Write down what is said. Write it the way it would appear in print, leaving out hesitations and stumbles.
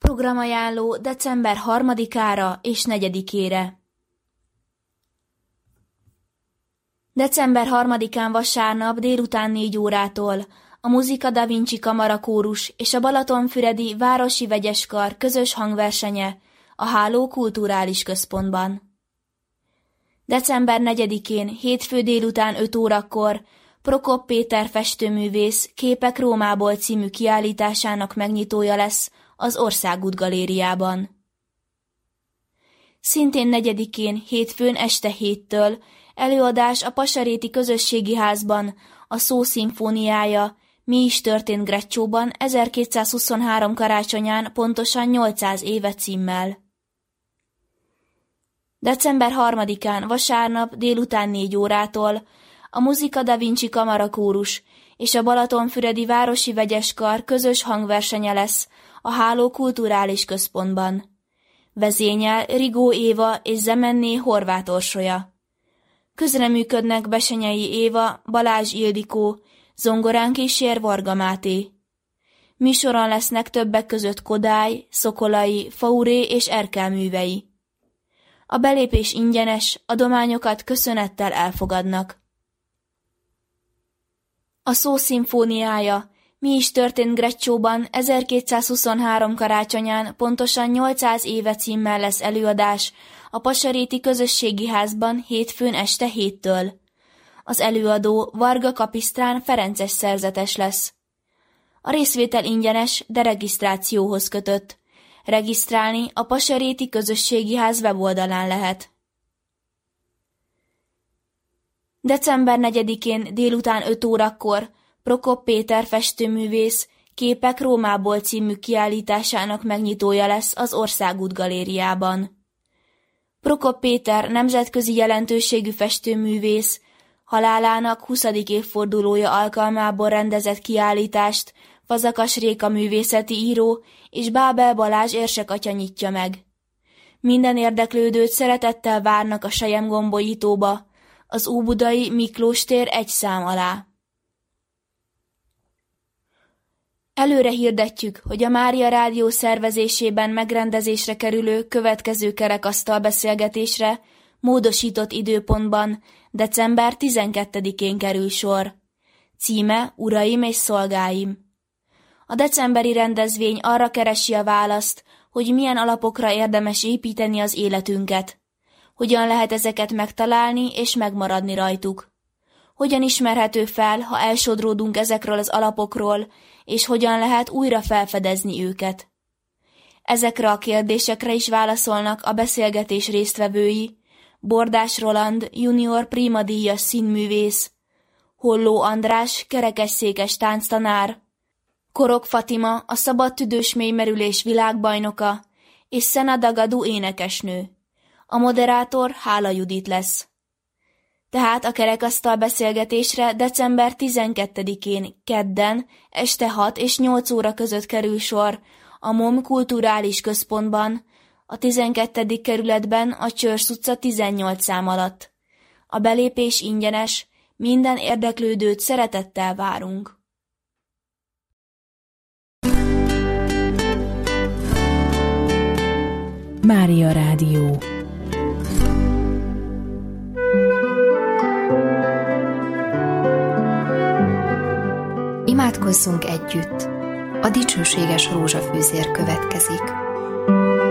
Programajánló december 3-ára és 4-ére. December 3-án vasárnap délután 4 órától a Musica Da Vinci Kamarakórus és a Balatonfüredi Városi Vegyeskar közös hangversenye a Háló Kulturális Központban. December 4-én hétfő délután 5 órakor Prokop Péter festőművész Képek Rómából című kiállításának megnyitója lesz az Országút Galériában. Szintén 4-én hétfőn este 7-től előadás a Pasaréti Közösségi Házban a Szó szimfóniája Mi is történt Greccsóban 1223 karácsonyán pontosan 800 éve címmel. December 3-án vasárnap délután 4 órától a Musica Da Vinci Kamarakórus és a Balatonfüredi Városi Vegyeskar közös hangversenye lesz a Háló Kulturális Központban. Vezényel Rigó Éva és Zemenné Horváth Orsolya. Közreműködnek Besenyei Éva, Balázs Ildikó, zongorán kísér Varga Máté. Műsoron lesznek többek között Kodály, Szokolai, Fauré és Erkel művei. A belépés ingyenes, adományokat köszönettel elfogadnak. A Szó szimfóniája Mi is történt Greccsóban 1223 karácsonyán pontosan 800 éve címmel lesz előadás a Pasaréti Közösségi Házban hétfőn este 7-től. Az előadó Varga Kapisztrán ferences szerzetes lesz. A részvétel ingyenes, de regisztrációhoz kötött. Regisztrálni a Pasaréti Közösségi Ház weboldalán lehet. December 4-én délután 5 órakor Prokop Péter festőművész Képek Rómából című kiállításának megnyitója lesz az Országút Galériában. Prokop Péter nemzetközi jelentőségű festőművész halálának 20. évfordulója alkalmából rendezett kiállítást Fazakas Réka művészeti író és Bábel Balázs érsekatya nyitja meg. Minden érdeklődőt szeretettel várnak a Selyemgombolyítóba, az Óbudai Miklós tér 1 szám alá. Előre hirdetjük, hogy a Mária Rádió szervezésében megrendezésre kerülő következő kerekasztal beszélgetésre módosított időpontban december 12-én kerül sor. Címe Uraim és szolgáim. A decemberi rendezvény arra keresi a választ, hogy milyen alapokra érdemes építeni az életünket. Hogyan lehet ezeket megtalálni és megmaradni rajtuk. Hogyan ismerhető fel, ha elsodródunk ezekről az alapokról, és hogyan lehet újra felfedezni őket. Ezekre a kérdésekre is válaszolnak a beszélgetés résztvevői, Bordás Roland, junior primadíjas színművész, Holló András, kerekesszékes tánctanár, Korok Fatima, a szabadtüdős mélymerülés világbajnoka, és Szena Dagadu énekesnő. A moderátor Hála Judit lesz. Tehát a kerekasztal beszélgetésre december 12-én kedden este 6 és 8 óra között kerül sor a MOM Kulturális Központban, a 12. kerületben a Csörsz utca 18 szám alatt. A belépés ingyenes, minden érdeklődőt szeretettel várunk. Mária Rádió. Imádkozzunk együtt! A dicsőséges rózsafűzér következik.